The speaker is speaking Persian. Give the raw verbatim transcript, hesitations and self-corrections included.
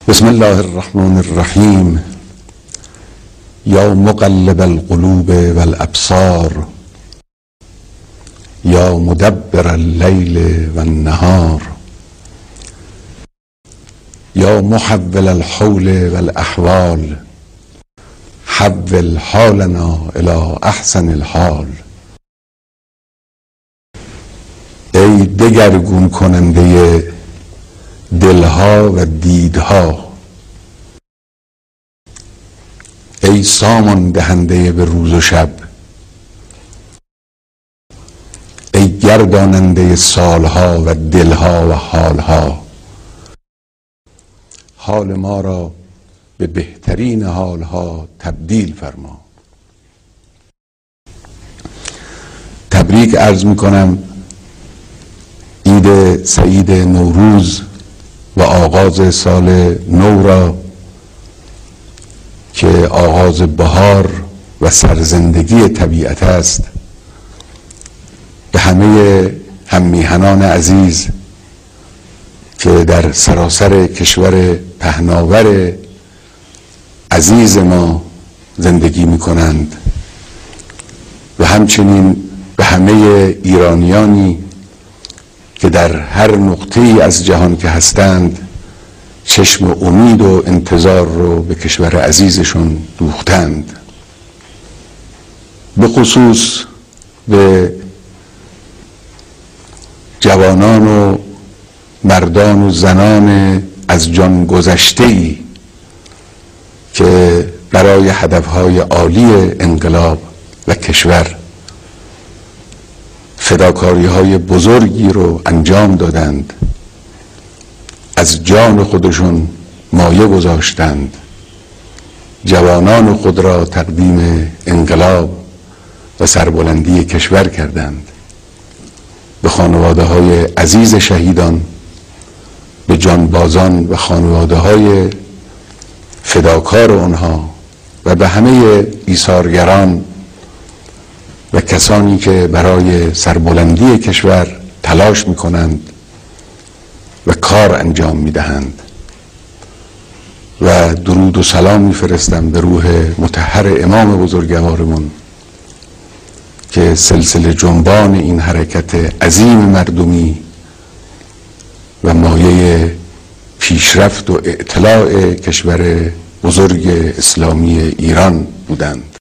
بسم الله الرحمن الرحیم. یا مقلب القلوب والابصار، یا مدبر اللیل والنهار، یا محول الحول والاحوال، حول حالنا الی احسن الحال. ای دگرگون کننده دلها و دیدها، ای سامان دهنده به روز و شب، ای گرداننده سالها و دلها و حالها، حال ما را به بهترین حالها تبدیل فرما. تبریک عرض می کنم عید سعید نوروز و آغاز سال نو را که آغاز بهار و سرزندگی طبیعت است، به همه هممیهنان عزیز که در سراسر کشور پهناور عزیز ما زندگی می کنند و همچنین به همه ایرانیانی که در هر نقطه‌ای از جهان که هستند چشم امید و انتظار رو به کشور عزیزشون دوختند. به خصوص به جوانان و مردان و زنان از جان گذشته‌ای که برای هدفهای عالی انقلاب و کشور فداکاری های بزرگی رو انجام دادند، از جان خودشون مایه گذاشتند، جوانان خود را تقدیم انقلاب و سربلندی کشور کردند. به خانواده های عزیز شهیدان، به جانبازان و خانواده های فداکار آنها و به همه ایثارگران و کسانی که برای سربلندی کشور تلاش می کنند و کار انجام می دهند و درود و سلام می فرستم به روح مطهر امام بزرگوارمون که سلسله جنبان این حرکت عظیم مردمی و مایه پیشرفت و اطلاع کشور بزرگ اسلامی ایران بودند.